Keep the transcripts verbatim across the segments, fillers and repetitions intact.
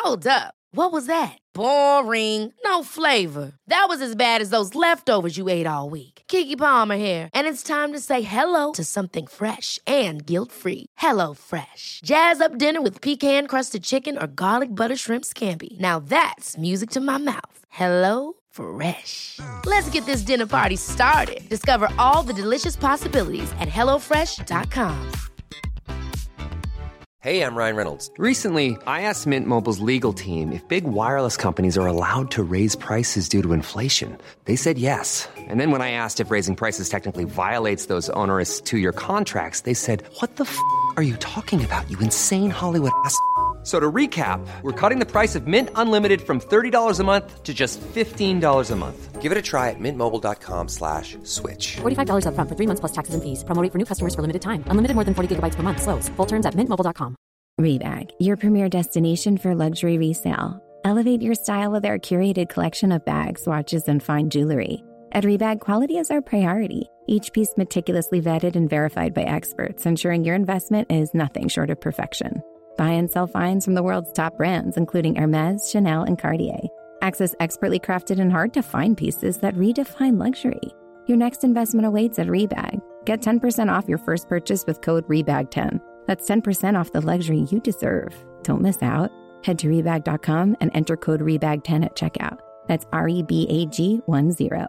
Hold up. What was that? Boring. No flavor. That was as bad as those leftovers you ate all week. Keke Palmer here, and it's time to say hello to something fresh and guilt-free. Hello Fresh. Jazz up dinner with pecan-crusted chicken or garlic butter shrimp scampi. Now that's music to my mouth. Hello Fresh. Let's get this dinner party started. Discover all the delicious possibilities at hello fresh dot com. Hey, I'm Ryan Reynolds. Recently, I asked Mint Mobile's legal team if big wireless companies are allowed to raise prices due to inflation. They said yes. And then when I asked if raising prices technically violates those onerous two-year contracts, they said, what the f*** are you talking about, you insane Hollywood ass f- So to recap, we're cutting the price of Mint Unlimited from thirty dollars a month to just fifteen dollars a month. Give it a try at mintmobile.com slash switch. forty-five dollars up front for three months plus taxes and fees. Promo rate for new customers for limited time. Unlimited more than forty gigabytes per month. Slows full terms at mint mobile dot com. Rebag, your premier destination for luxury resale. Elevate your style with our curated collection of bags, watches, and fine jewelry. At Rebag, quality is our priority. Each piece meticulously vetted and verified by experts, ensuring your investment is nothing short of perfection. Buy and sell finds from the world's top brands, including Hermes, Chanel, and Cartier. Access expertly crafted and hard-to-find pieces that redefine luxury. Your next investment awaits at Rebag. Get ten percent off your first purchase with code rebag ten. That's ten percent off the luxury you deserve. Don't miss out. Head to rebag dot com and enter code rebag ten at checkout. That's R E B A G ten.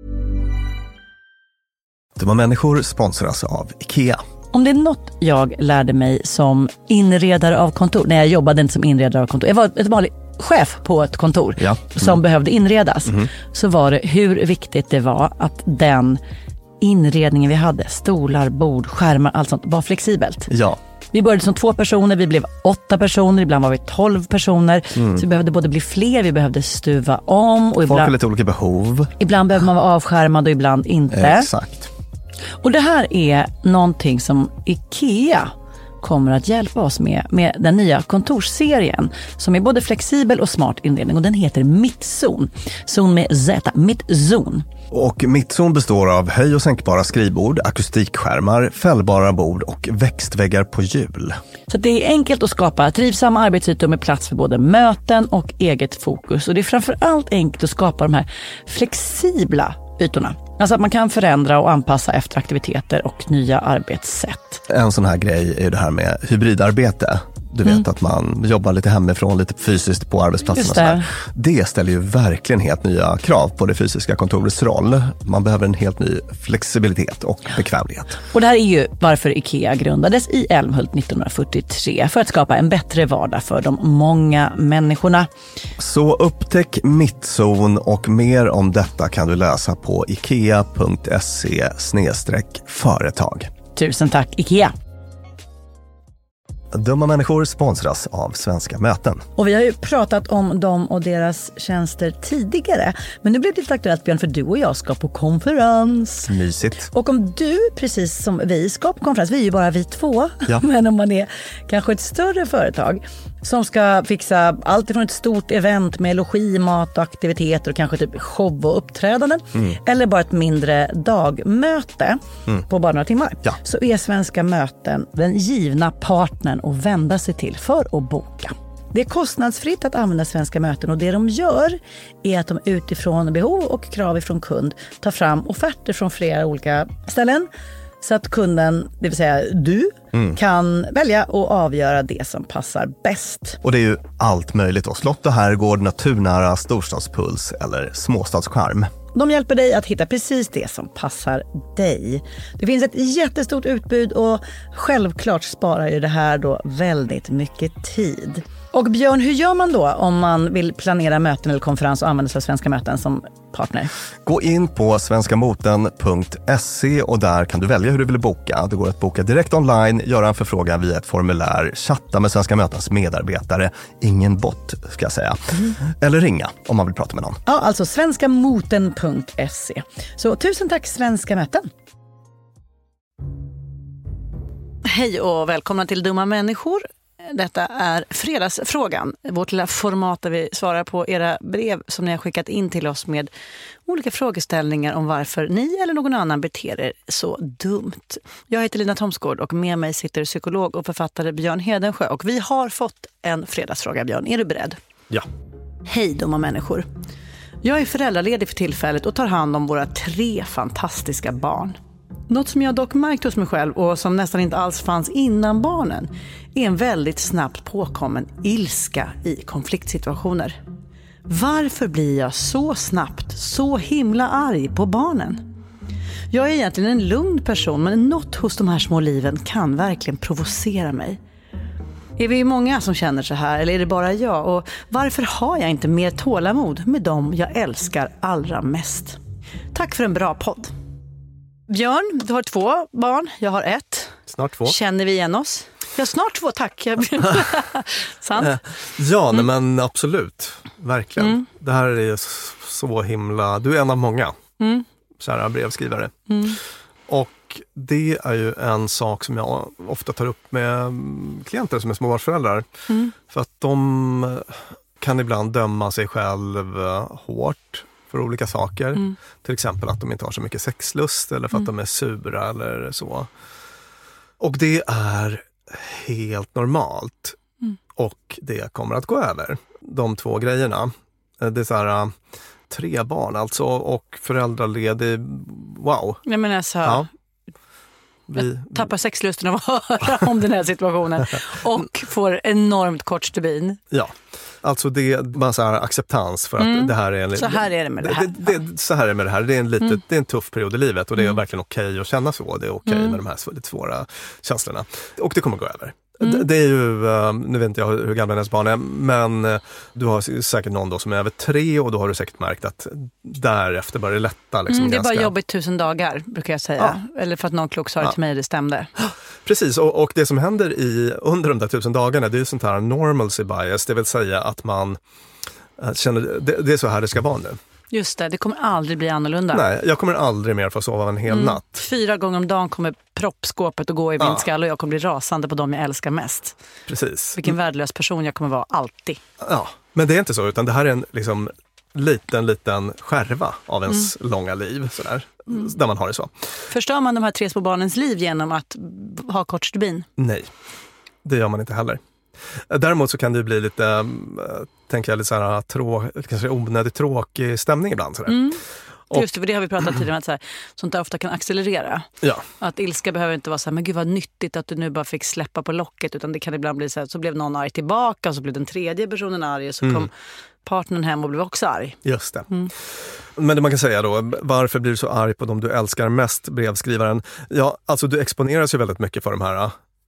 Dumma människor sponsras av IKEA. Om det är något jag lärde mig som inredare av kontor, när jag jobbade inte som inredare av kontor, jag var ett vanligt chef på ett kontor ja. mm. som behövde inredas, mm. så var det hur viktigt det var att den inredningen vi hade, stolar, bord, skärmar, allt sånt, var flexibelt. Ja. Vi började som två personer, vi blev åtta personer, ibland var vi tolv personer. Mm. Så vi behövde både bli fler, vi behövde stuva om. Och folk ibland, har lite olika behov. Ibland behöver man vara avskärmad och ibland inte. Exakt. Och det här är någonting som IKEA kommer att hjälpa oss med, med den nya kontorsserien som är både flexibel och smart inredning, och den heter Mittzon. Zon med Z, Mittzon. Och Mittzon består av höj- och sänkbara skrivbord, akustikskärmar, fällbara bord och växtväggar på hjul. Så det är enkelt att skapa trivsamma arbetsytor med plats för både möten och eget fokus. Och det är framförallt enkelt att skapa de här flexibla ytorna. Alltså att man kan förändra och anpassa efter aktiviteter och nya arbetssätt. En sån här grej är det här med hybridarbete. Du vet mm. att man jobbar lite hemifrån, lite fysiskt på arbetsplatsen. Och sådär. Det ställer ju verkligen helt nya krav på det fysiska kontorets roll. Man behöver en helt ny flexibilitet och bekvämlighet. Och det här är ju varför IKEA grundades i Älmhult nittonhundrafyrtiotre, för att skapa en bättre vardag för de många människorna. Så upptäck Mittzon, och mer om detta kan du läsa på ikea punkt se slash företag. Tusen tack IKEA! Dumma människor sponsras av Svenska Möten. Och vi har ju pratat om dem och deras tjänster tidigare. Men nu blir det lite aktuellt, Björn, för du och jag ska på konferens. Mysigt. Och om du, precis som vi, ska på konferens, vi är ju bara vi två. Ja. Men om man är kanske ett större företag som ska fixa allt ifrån ett stort event med logi, mat och aktiviteter och kanske typ show och uppträdanden. Mm. Eller bara ett mindre dagmöte mm. på bara några timmar. Ja. Så är Svenska Möten den givna partnern att vända sig till för att boka. Det är kostnadsfritt att använda Svenska Möten, och det de gör är att de utifrån behov och krav ifrån kund tar fram offerter från flera olika ställen. Så att kunden, det vill säga du, mm. kan välja och avgöra det som passar bäst. Och det är ju allt möjligt då. Slott och herrgård, naturnära, storstadspuls eller småstadscharm. De hjälper dig att hitta precis det som passar dig. Det finns ett jättestort utbud, och självklart sparar ju det här då väldigt mycket tid. Och Björn, hur gör man då om man vill planera möten eller konferens och använda sig av Svenska Möten som partner? Gå in på svenskamoten punkt se, och där kan du välja hur du vill boka. Det går att boka direkt online, göra en förfrågan via ett formulär, chatta med Svenska Mötens medarbetare, ingen bot ska jag säga, mm. eller ringa om man vill prata med någon. Ja, alltså svenskamoten punkt se. Så tusen tack Svenska Möten. Hej och välkomna till Dumma människor. Detta är fredagsfrågan. Vårt lilla format där vi svarar på era brev som ni har skickat in till oss med olika frågeställningar om varför ni eller någon annan beter er så dumt. Jag heter Lina Thomsgård och med mig sitter psykolog och författare Björn Hedensjö. Och vi har fått en fredagsfråga, Björn. Är du beredd? Ja. Hej dumma människor. Jag är föräldraledig för tillfället och tar hand om våra tre fantastiska barn. Något som jag dock märkt hos mig själv och som nästan inte alls fanns innan barnen är en väldigt snabbt påkommen ilska i konfliktsituationer. Varför blir jag så snabbt så himla arg på barnen? Jag är egentligen en lugn person, men något hos de här små liven kan verkligen provocera mig. Är vi många som känner så här eller är det bara jag? Och varför har jag inte mer tålamod med dem jag älskar allra mest? Tack för en bra podd. Björn, du har två barn, jag har ett. Snart två. Känner vi igen oss? Ja, snart två, tack. Sant? Ja, nej, men absolut. Verkligen. Mm. Det här är så himla... Du är en av många, mm. kära brevskrivare. Mm. Och det är ju en sak som jag ofta tar upp med klienter som är småbarnsföräldrar. Mm. För att de kan ibland döma sig själv hårt för olika saker. Mm. Till exempel att de inte har så mycket sexlust eller för att mm. de är sura eller så. Och det är helt normalt. Mm. Och det kommer att gå över. De två grejerna. Det är så här, tre barn alltså och föräldraledig. Wow. Jag menar så här. Ja. Vi... Jag tappar sexlusten av att höra om den här situationen och får enormt kort stubin. Ja, alltså det är bara så här acceptans för att mm. det här är en... Så här är det med det här. Det, det, så här är det med det här. Det är en, litet, mm. det är en tuff period i livet och det är mm. verkligen okej att känna så. Det är okej mm. med de här lite svåra känslorna. Och det kommer gå över. Mm. Det är ju, nu vet inte jag hur gamla hennes barn är, men du har säkert någon då som är över tre och då har du säkert märkt att därefter börjar det lätta. Liksom, mm, det är ganska... bara jobbigt tusen dagar, brukar jag säga. Ja. Eller för att någon klok sa det till mig, det stämde. Precis, och, och det som händer i, under de där tusen dagarna, det är ju sånt här normalcy bias, det vill säga att man känner, det, det är så här det ska vara nu. Just det, det kommer aldrig bli annorlunda. Nej, jag kommer aldrig mer få sova en hel mm. natt. Fyra gånger om dagen kommer proppskåpet att gå i min ja. skall och jag kommer bli rasande på dem jag älskar mest. Precis. Vilken värdelös person jag kommer vara alltid. Ja, men det är inte så, utan det här är en liksom, liten, liten skärva av ens mm. långa liv. Sådär, mm. där man har det så. Förstör man de här tre små barnens liv genom att ha kort stubin? Nej, det gör man inte heller. Däremot så kan det bli lite, äh, tänker jag, lite så här trå, kanske onödigt tråkig stämning ibland. Sådär. Mm. Och, just det, för det har vi pratat tidigare om att så här, sånt där ofta kan accelerera. Ja. Att ilska behöver inte vara så här, men gud vad nyttigt att du nu bara fick släppa på locket, utan det kan ibland bli så här, så blev någon arg tillbaka och så blev den tredje personen arg och så mm. kom partnern hem och blev också arg. Just det. Mm. Men det man kan säga då, varför blir du så arg på dem du älskar mest, brevskrivaren? Ja, alltså du exponeras ju väldigt mycket för de här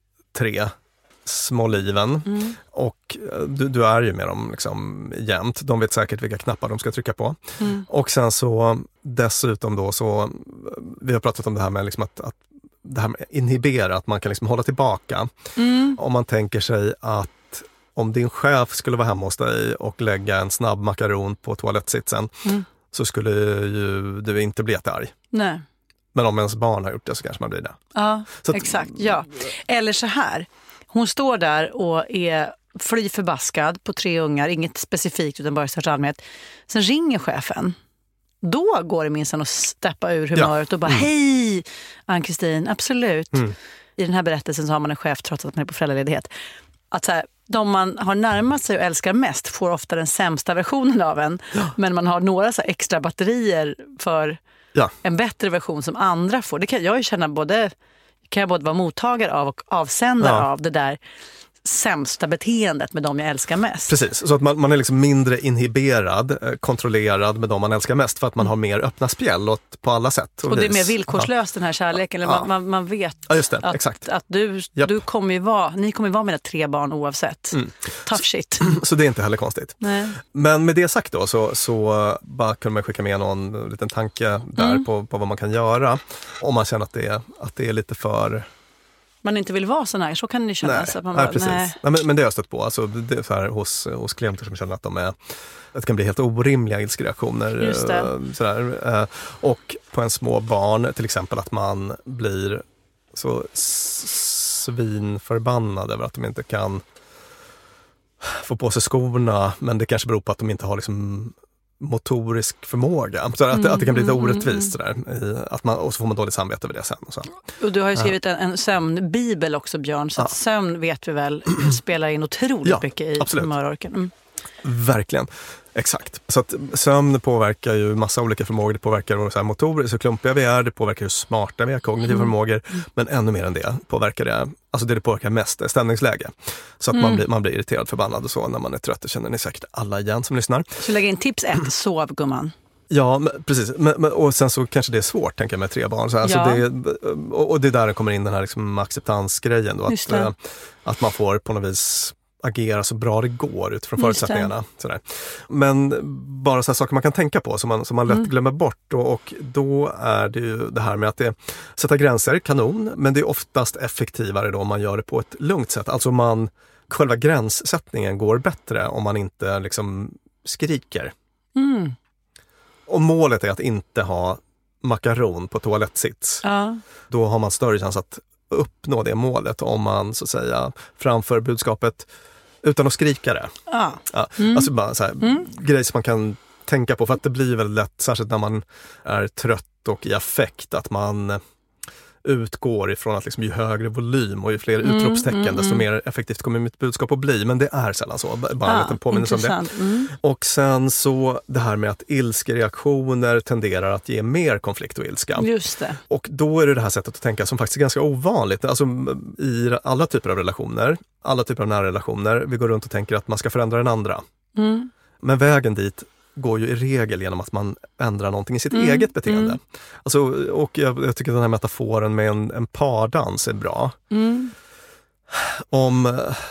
tre små liven mm. och du, du är ju med dem liksom jämt. De vet säkert vilka knappar de ska trycka på. Mm. Och sen så dessutom då så, vi har pratat om det här med liksom att, att det här med inhibera, att man kan liksom hålla tillbaka. Mm. Om man tänker sig att om din chef skulle vara hemma hos dig och lägga en snabb makaron på toalettsitsen mm. så skulle ju du inte bli jättearg. Nej. Men om ens barn har gjort det så kanske man blir det. Ja, så att, exakt. Ja. Eller så här. Hon står där och är fly förbaskad på tre ungar, inget specifikt utan bara i största allmänhet. Sen ringer chefen. Då går det minst att steppa ur humöret ja. och bara mm. hej Ann-Kristin, absolut. Mm. I den här berättelsen så har man en chef trots att man är på föräldraledighet. Att så här, de man har närmat sig och älskar mest får ofta den sämsta versionen av en. Ja. Men man har några så här extra batterier för ja. en bättre version som andra får. Det kan jag ju känna både... kan jag både vara mottagare av och avsändare ja. av det där sämsta beteendet med dem jag älskar mest. Precis, så att man, man är liksom mindre inhiberad, kontrollerad med dem man älskar mest för att man har mer öppna spjäll åt, på alla sätt. Och, och det är mer villkorslöst ja. den här kärleken. Eller ja. man, man vet ja, just det. att, Exakt. att du, du kommer ju vara, ni kommer ju vara mina tre barn oavsett. Mm. Tough shit. Så, så det är inte heller konstigt. Nej. Men med det sagt då så, så bara kunde man skicka med någon liten tanke där mm. på, på vad man kan göra om man känner att det, att det är lite för... man inte vill vara sån här, så kan det kännas. Nej, att man nej bara, precis. Nej. Nej, men, men det har jag stött på. Alltså, det är så här hos, hos klienter som känner att de är, att det kan bli helt orimliga ilskereaktioner. Just det. Sådär. Och på en små barn, till exempel att man blir så svinförbannad över att de inte kan få på sig skorna, men det kanske beror på att de inte har liksom motorisk förmåga. Så att, mm, att det kan bli lite orättvist. Sådär, i, att man, och så får man dåligt samvete över det sen. Och, så. Och du har ju skrivit en, en sömnbibel också, Björn. Så att ja. sömn vet vi väl spelar in otroligt ja, mycket i humörorken. Mm. Verkligen. Exakt. Så att sömn påverkar ju massa olika förmågor. Det påverkar vår så här motorer, så klumpiga vi är. Det påverkar hur smarta vi är, kognitiva mm. förmågor. Men ännu mer än det påverkar det, alltså det det påverkar mest är stämningsläge. Så att mm. man, blir, man blir irriterad, förbannad och så när man är trött. Det känner ni säkert alla igen som lyssnar. Så lägga in tips ett, sov gumman. Ja, men, precis. Men, men, och sen så kanske det är svårt, tänker jag, med tre barn. Så här, ja. så det, och, och det är där det kommer in den här liksom, acceptansgrejen. Då, att, äh, att man får på något vis agera så bra det går utifrån förutsättningarna. Sådär. Men bara så här saker man kan tänka på som man, som man lätt mm. glömmer bort. Och, och då är det ju det här med att det, sätta gränser, kanon, men det är oftast effektivare då om man gör det på ett lugnt sätt. Alltså man, själva gränssättningen går bättre om man inte liksom skriker. Mm. Och målet är att inte ha makaron på toalettsits. Ja. Då har man större chans att uppnå det målet om man så att säga framför budskapet utan att skrika det. Ah. Ja, mm. Alltså bara så här, mm. grejer som man kan tänka på, för att det blir väldigt lätt, särskilt när man är trött och i affekt, att man utgår ifrån att liksom ju högre volym och ju fler mm, utropstecken mm, desto mer effektivt kommer mitt budskap att bli. Men det är sällan så. Bara en ah, liten påminnelse om det. Mm. Och sen så det här med att ilskereaktioner tenderar att ge mer konflikt och ilska. Just det. Och då är det det här sättet att tänka som faktiskt är ganska ovanligt. Alltså i alla typer av relationer, alla typer av nära relationer, vi går runt och tänker att man ska förändra den andra. Mm. Men vägen dit går ju i regel genom att man ändrar någonting i sitt mm, eget beteende. Mm. Alltså, och jag, jag tycker den här metaforen med en, en pardans är bra. Mm. Om...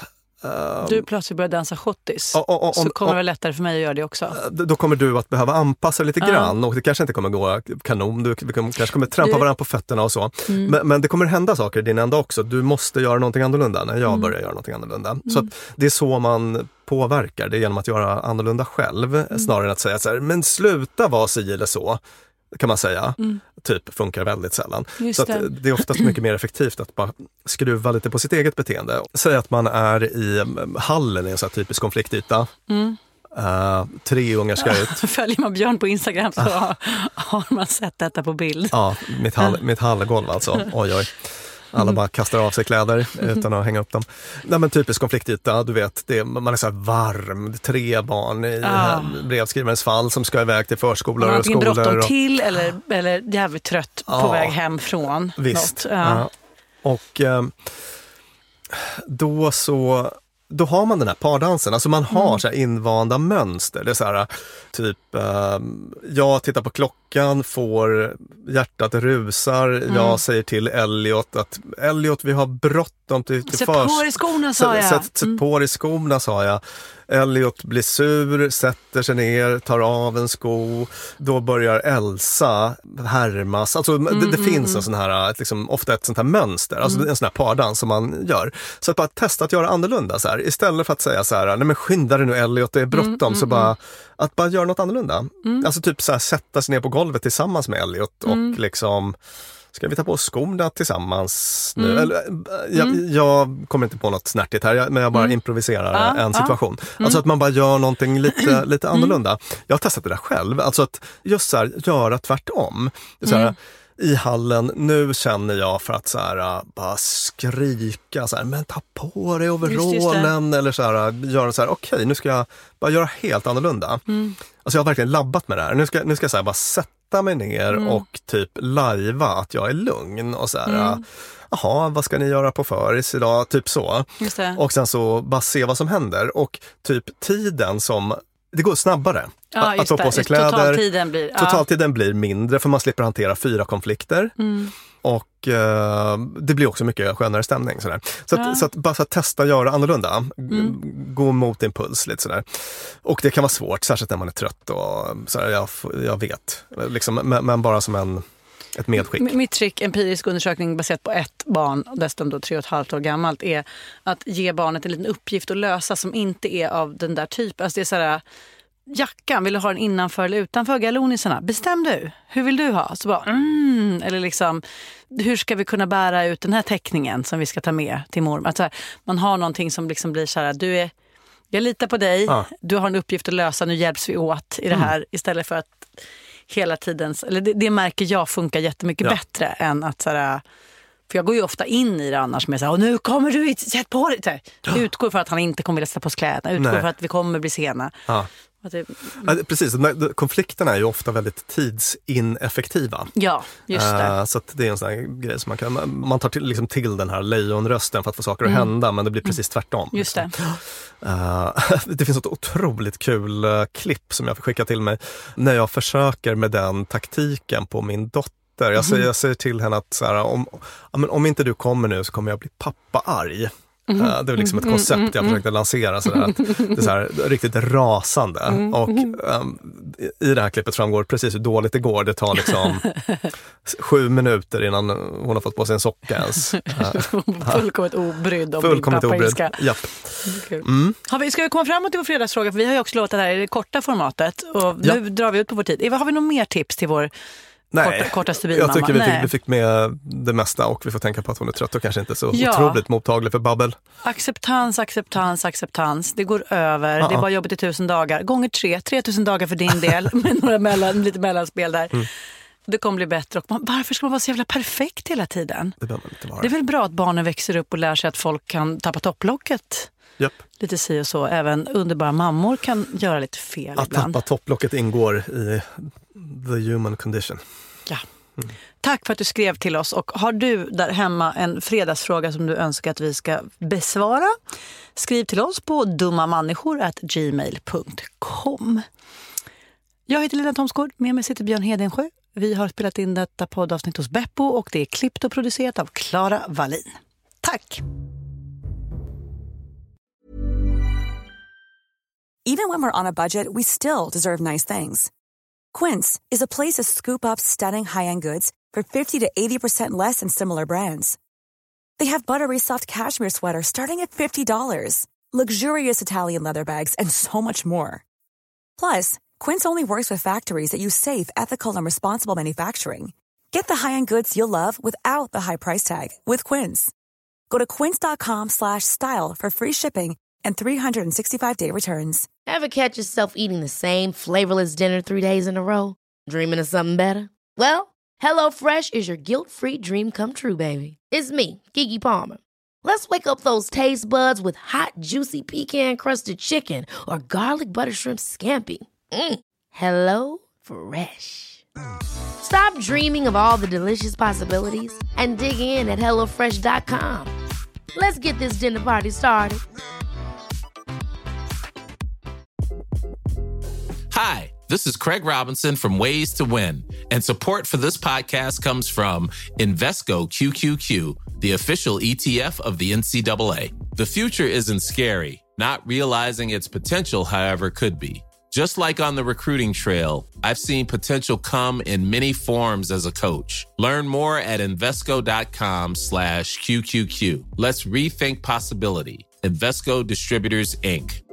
Uh, du plötsligt börjar dansa schottis, uh, uh, uh, så kommer uh, det vara lättare för mig att göra det också. Uh, då kommer du att behöva anpassa lite uh. grann, och det kanske inte kommer gå kanon. Du, du kanske kommer trampa du... varandra på fötterna och så. Mm. Men, men det kommer hända saker i din ända också. Du måste göra någonting annorlunda när jag mm. börjar göra någonting annorlunda. Mm. Så att det är så man påverkar, det är genom att göra annorlunda själv, mm. snarare än att säga så här, men sluta vara si eller så, kan man säga. Mm. Typ funkar väldigt sällan. Just så att det. det är oftast mycket mer effektivt att bara skruva lite på sitt eget beteende. Säg att man är i hallen i en så här typisk konfliktyta. Mm. Uh, tre ungar ska ut. Följer man Björn på Instagram så uh. har man sett detta på bild. Ja, mitt, hall, uh. mitt hallgolv alltså. Oj, oj. Alla mm. bara kastar av sig kläder utan att hänga upp dem. Nej, men typisk konfliktyta, du vet, det, man är så här varm, tre barn i ah. brevskrivarens fall som ska iväg till förskolor och skolor. Bråttom och... till eller, eller jävligt trött ah. på väg hem från. Visst. Ja. Ja. Och eh, då så... Då har man den här pardansen, alltså man har mm. så här invanda mönster. Det är så här, typ, eh, jag tittar på klockan, får hjärtat rusar, mm. jag säger till Elliot att Elliot, vi har bråttom till, till Sätt på dig skorna, sa jag. Sätt, sätt mm. på dig skorna, sa jag. Elliot blir sur, sätter sig ner, tar av en sko. Då börjar Elsa härmas. Alltså mm, det, det mm, finns en sån här, ett, liksom, ofta ett sånt här mönster. Alltså mm. en sån här pardans som man gör. Så att bara testa att göra annorlunda så här. Istället för att säga så här, nej men skynda dig nu Elliot, det är bråttom. Mm, så mm, bara, att bara göra något annorlunda. Mm. Alltså typ så här, sätta sig ner på golvet tillsammans med Elliot mm. och liksom... Ska vi ta på skorna tillsammans nu? Mm. Eller, jag, mm. jag kommer inte på något snärtigt här, men jag bara mm. improviserar ah, en situation. Ah. Mm. Alltså att man bara gör någonting lite, lite annorlunda. Mm. Jag har testat det där själv. Alltså att just så här, göra tvärtom. Så här, mm. i hallen, nu känner jag för att så här, bara skrika så här, men ta på dig overallen eller så här, göra så här, okej, okay, nu ska jag bara göra helt annorlunda. Mm. Alltså jag har verkligen labbat med det här. Nu ska, nu ska jag så här, bara sätta mig ner mm. och typ lajva att jag är lugn och så här, mm. jaha, vad ska ni göra på föris idag? Typ så. Och sen så bara se vad som händer. Och typ tiden som, det går snabbare. Ja, att ta på sig kläder. Totaltiden blir, ja. Totaltiden blir mindre för man slipper hantera fyra konflikter. Mm. Och eh, det blir också mycket skönare stämning. Sådär. Så, att, ja. så att bara så att testa göra annorlunda. Mm. Gå mot impuls lite sådär. Och det kan vara svårt, särskilt när man är trött. Och, sådär, jag, jag vet. Liksom, men, men bara som en... Ett medskick. Mitt trick, empirisk undersökning baserat på ett barn, dessutom då tre och ett halvt år gammalt, är att ge barnet en liten uppgift att lösa som inte är av den där typen. Alltså det är så här, jackan, vill du ha den innanför eller utanför galonisarna? Bestäm du, hur vill du ha? Så bara, mm, eller liksom, hur ska vi kunna bära ut den här teckningen som vi ska ta med till mormor? Alltså, man har någonting som liksom blir så här, du är Jag litar på dig. Ja. Du har en uppgift att lösa. Nu hjälps vi åt i det här. Mm. Istället för att hela tiden... Eller det, det märker jag funkar jättemycket ja. bättre än att såhär... För jag går ju ofta in i det annars med så här, och nu kommer du hit, sätt på dig. Ja. Utgår för att han inte kommer vilja sätta på kläderna. Utgår Nej. för att vi kommer bli sena. Ja. Det, ja, precis, konflikterna är ju ofta väldigt tidsineffektiva. Ja, just det. Uh, så att det är en sån här grej som man kan... Man tar till, liksom till den här lejonrösten för att få saker att mm. hända, men det blir precis tvärtom. Just det. Uh, det finns ett otroligt kul uh, klipp som jag får skicka till mig när jag försöker med den taktiken på min dotter. Jag säger, jag säger till henne att så här, om, om inte du kommer nu så kommer jag bli pappa-arg. Mm. Uh, det är liksom ett koncept mm, mm, jag försökte lansera. Så att det är så här, riktigt rasande. Mm, och um, i det här klippet framgår precis hur dåligt det går. Det tar liksom sju minuter innan hon har fått på sig en socka ens. Uh, Fullkomligt obrydd om Fullkomligt din obrydd, japp. Mm. Har vi, ska vi komma framåt till vår fredagsfråga? För vi har ju också låtit det här i det korta formatet. Och nu ja. drar vi ut på vår tid. Eva, har vi något mer tips till vår... Nej, Korta, kortaste jag tycker vi fick, vi fick med det mesta och vi får tänka på att hon är trött och kanske inte så ja. otroligt mottaglig för babbel. Acceptans, acceptans, acceptans. Det går över. Uh-uh. Det är bara jobbet i tusen dagar. Gånger tre, tre tusen dagar för din del med några mellan, lite mellanspel där. Mm. Det kommer bli bättre. Och man, varför ska man vara så jävla perfekt hela tiden? Det behöver man inte vara. Det är väl bra att barnen växer upp och lär sig att folk kan tappa topplocket. Yep. Lite si och så. Även underbara mammor kan göra lite fel att ibland. Att tappa topplocket ingår i the human condition. Ja. Mm. Tack för att du skrev till oss. Och har du där hemma en fredagsfråga som du önskar att vi ska besvara, skriv till oss på dummamänniskor at gmail punkt com. Jag heter Lina Thomsgård, med mig sitter Björn Hedensjö. Vi har spelat in detta poddavsnitt hos Beppo och det är klippt och producerat av Clara Wallin. Tack! Even when we're on a budget, we still deserve nice things. Quince is a place to scoop up stunning high-end goods for fifty to eighty percent less than similar brands. They have buttery soft cashmere sweaters starting at fifty dollars, luxurious Italian leather bags, and so much more. Plus, Quince only works with factories that use safe, ethical, and responsible manufacturing. Get the high-end goods you'll love without the high price tag with Quince. Go to quince.com slash style for free shipping and three sixty-five day returns. Ever catch yourself eating the same flavorless dinner three days in a row? Dreaming of something better? Well, HelloFresh is your guilt-free dream come true, baby. It's me, Keke Palmer. Let's wake up those taste buds with hot, juicy pecan-crusted chicken or garlic butter shrimp scampi. Mm. Hello Fresh. Stop dreaming of all the delicious possibilities and dig in at hello fresh dot com. Let's get this dinner party started. Hi, this is Craig Robinson from Ways to Win, and support for this podcast comes from Invesco Q Q Q, the official E T F of the N C double A. The future isn't scary. Not realizing its potential, however, could be. Just like on the recruiting trail, I've seen potential come in many forms as a coach. Learn more at Invesco.com slash QQQ. Let's rethink possibility. Invesco Distributors, Incorporated.